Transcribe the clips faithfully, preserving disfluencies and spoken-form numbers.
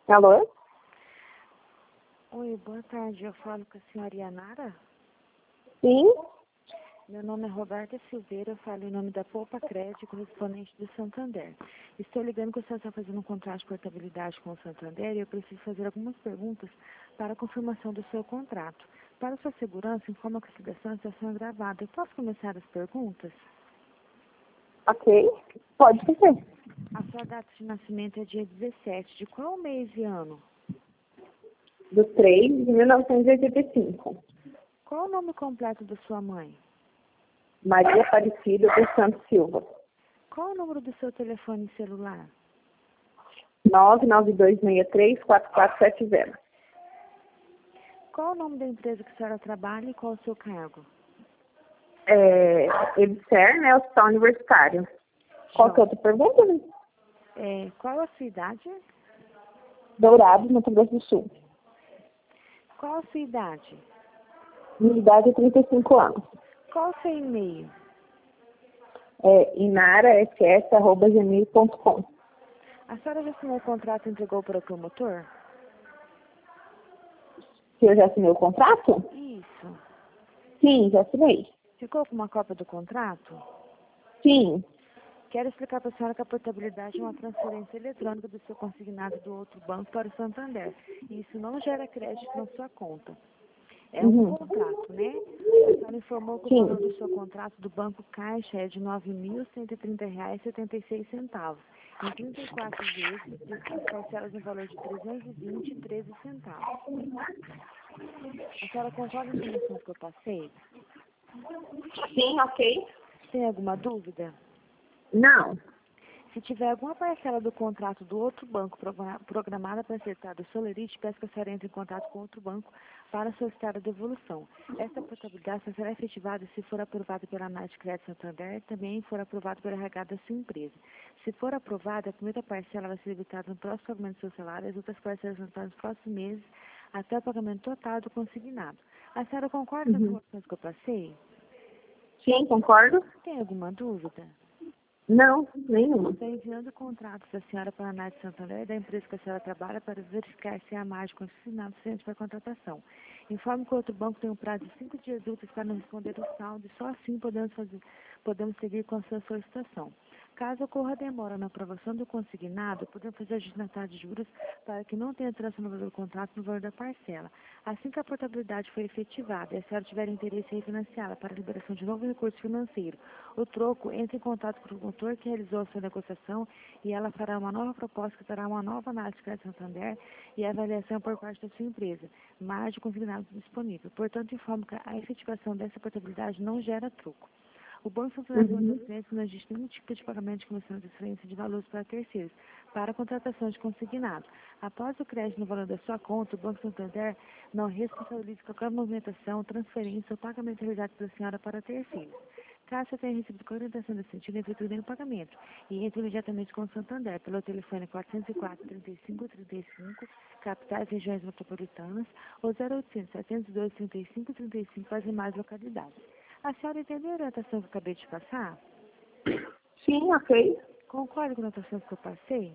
Alô? Oi, boa tarde. Eu falo com a senhora Yanara? Sim? Meu nome é Roberta Silveira, eu falo em nome da Poupa Crédito, correspondente do Santander. Estou ligando que o senhor está fazendo um contrato de portabilidade com o Santander e eu preciso fazer algumas perguntas para a confirmação do seu contrato. Para sua segurança, informa que a ligação está sendo gravada. Eu posso começar as perguntas? Ok. Pode ser. A sua data de nascimento é dia dezessete. De qual mês e ano? Do três de mil novecentos e oitenta e cinco. Qual o nome completo da sua mãe? Maria Aparecida dos Santos Silva. Qual o número do seu telefone celular? nove nove dois seis três quatro quatro sete zero. Qual o nome da empresa que a senhora trabalha e qual o seu cargo? É, EBSER, né? Hospital Universitário. Qual que é a outra pergunta? Né? É, qual a sua idade? Dourados, Mato Grosso do Sul. Qual a sua idade? Minha idade é trinta e cinco anos. Qual o seu e-mail? É inarass arroba gmail ponto com. A senhora já assinou o contrato e entregou para o promotor? Se eu já assinei o contrato? Isso. Sim, já assinei. Ficou com uma cópia do contrato? Sim. Quero explicar para a senhora que a portabilidade é uma transferência eletrônica do seu consignado do outro banco para o Santander. E isso não gera crédito na sua conta. É um Uhum. contrato, né? A senhora informou que o Sim. valor do seu contrato do Banco Caixa é de nove mil cento e trinta reais e setenta e seis centavos. Em trinta e quatro vezes, as parcelas no valor de trezentos e vinte e treze centavos. A senhora concorda com as informações que eu passei? Sim, ok. Tem alguma dúvida? Não. Se tiver alguma parcela do contrato do outro banco progra- programada para ser tratada do Solerite, peço que a senhora entre em contato com outro banco para solicitar a devolução. Essa portabilidade só será efetivada se for aprovada pela análise de crédito Santander e também for aprovada pela R H da sua empresa. Se for aprovada, a primeira parcela vai ser debitada no próximo pagamento do seu salário e as outras parcelas vão estar nos próximos meses até o pagamento total do consignado. A senhora concorda com as Uhum. informações que eu passei? Sim, concordo. Tem alguma dúvida? Não, nenhuma. Está enviando contratos da senhora para a análise Santander e da empresa que a senhora trabalha para verificar se há mais de consignado suficiente para a contratação. Informe que o outro banco tem um prazo de cinco dias úteis para nos responder o saldo e só assim podemos, fazer, podemos seguir com a sua solicitação. Caso ocorra demora na aprovação do consignado, podemos fazer ajuste na taxa de juros para que não tenha trança no valor do contrato no valor da parcela. Assim que a portabilidade for efetivada e a senhora tiver interesse em refinanciá-la para a liberação de novo recurso financeiro, o troco, entre em contato com o promotor que realizou a sua negociação e ela fará uma nova proposta que terá uma nova análise de crédito Santander e avaliação por parte da sua empresa, mais de consignado disponível. Portanto, informo que a efetivação dessa portabilidade não gera troco. O Banco Santander Uhum. dos clientes não existe nenhum tipo de pagamento de comissão de transferência de valores para terceiros, para a contratação de consignado. Após o crédito no valor da sua conta, o Banco Santander não responsabiliza qualquer movimentação, transferência ou pagamento realizado pela senhora para terceiros. Caso você tenha recebido qualquer orientação desse sentido, efetue o pagamento e entre imediatamente com o Santander pelo telefone quatrocentos e quatro, trinta e cinco, trinta e cinco, capitais, regiões metropolitanas, ou zero oitocentos, setecentos e dois, trinta e cinco, trinta e cinco para as demais localidades. A senhora entendeu a orientação que eu acabei de passar? Sim, ok. Concorda com a orientação que eu passei?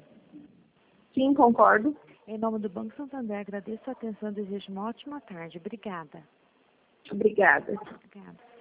Sim, concordo. Em nome do Banco Santander, agradeço a atenção e desejo uma ótima tarde. Obrigada. Obrigada. Obrigada.